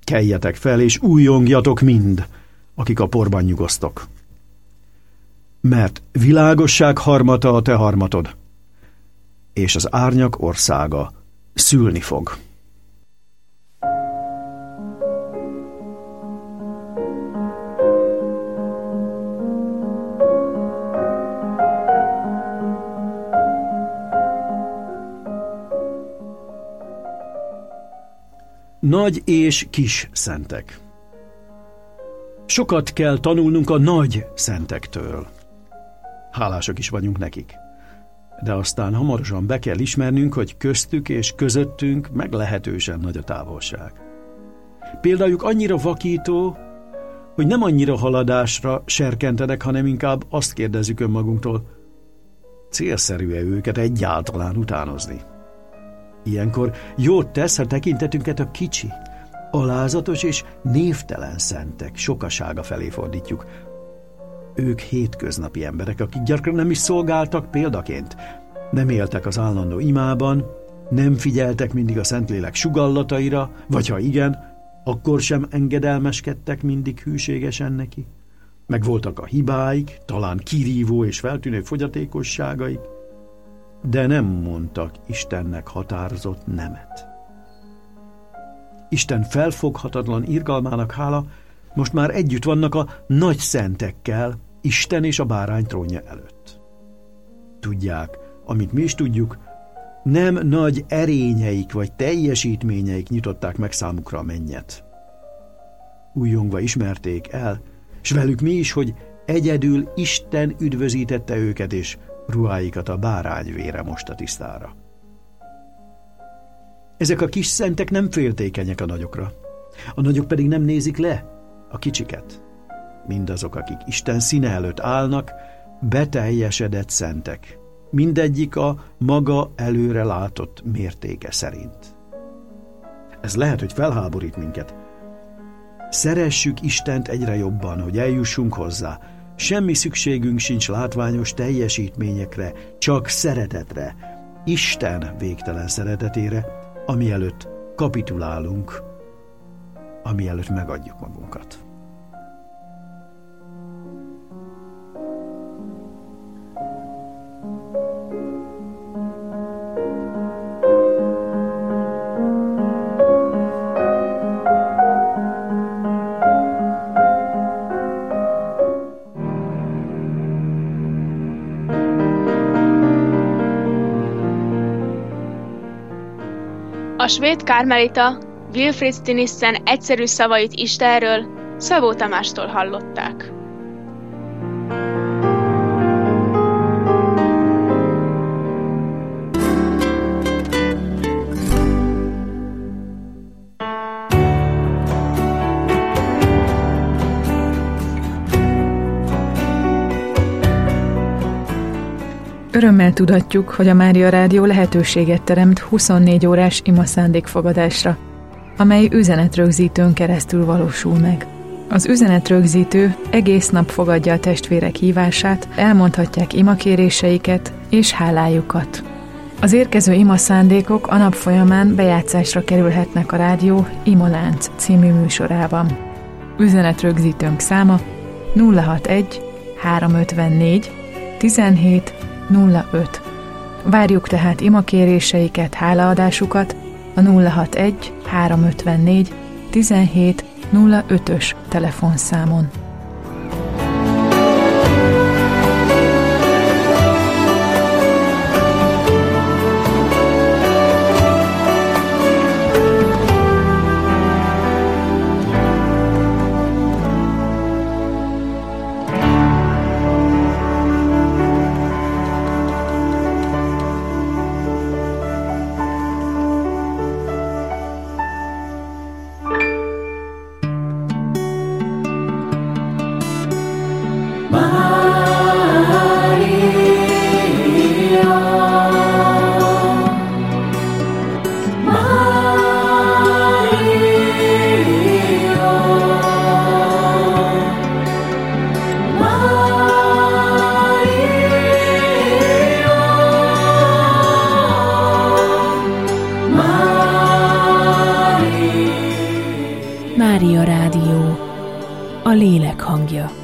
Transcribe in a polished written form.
keljetek fel, és újjongjatok mind, akik a porban nyugosztok. Mert világosság harmata a te harmatod, és az árnyak országa szülni fog. Nagy és kis szentek. Sokat kell tanulnunk a nagy szentektől. Hálásak is vagyunk nekik. De aztán hamarosan be kell ismernünk, hogy köztük és közöttünk meglehetősen nagy a távolság. Példájuk annyira vakító, hogy nem annyira haladásra serkentenek, hanem inkább azt kérdezzük önmagunktól, célszerű-e őket egyáltalán utánozni? Ilyenkor jót tesz, ha tekintetünket a kicsi, alázatos és névtelen szentek sokasága felé fordítjuk. Ők hétköznapi emberek, akik gyakran nem is szolgáltak példaként, nem éltek az állandó imában, nem figyeltek mindig a Szentlélek sugallataira, vagy ha igen, akkor sem engedelmeskedtek mindig hűségesen neki. Meg voltak a hibáik, talán kirívó és feltűnő fogyatékosságaik, de nem mondtak Istennek határozott nemet. Isten felfoghatatlan irgalmának hála, most már együtt vannak a nagy szentekkel, Isten és a bárány trónja előtt. Tudják, amit mi is tudjuk, nem nagy erényeik vagy teljesítményeik nyitották meg számukra a mennyet. Újjongva ismerték el, s velük mi is, hogy egyedül Isten üdvözítette őket, és ruháikat a bárány vére mosta tisztára. Ezek a kis szentek nem féltékenyek a nagyokra, a nagyok pedig nem nézik le a kicsiket. Mindazok, akik Isten színe előtt állnak, beteljesedett szentek, mindegyik a maga előre látott mértéke szerint. Ez lehet, hogy felháborít minket. Szeressük Istent egyre jobban, hogy eljussunk hozzá. Semmi szükségünk sincs látványos teljesítményekre, csak szeretetre, Isten végtelen szeretetére, ami előtt kapitulálunk, ami előtt megadjuk magunkat. A svéd kármelita Wilfrid Stinissen egyszerű szavait Istenről Szabó Tamástól hallották. Örömmel tudatjuk, hogy a Mária Rádió lehetőséget teremt 24 órás ima szándékfogadásra, amely üzenetrögzítőn keresztül valósul meg. Az üzenetrögzítő egész nap fogadja a testvérek hívását, elmondhatják imakéréseiket és hálájukat. Az érkező ima szándékok a nap folyamán bejátszásra kerülhetnek a rádió Imalánc című műsorában. Üzenetrögzítőnk száma 061 354 17 05. Várjuk tehát imakéréseiket, hálaadásukat a 061 354 17 05-ös telefonszámon. Mária Rádió, a lélek hangja.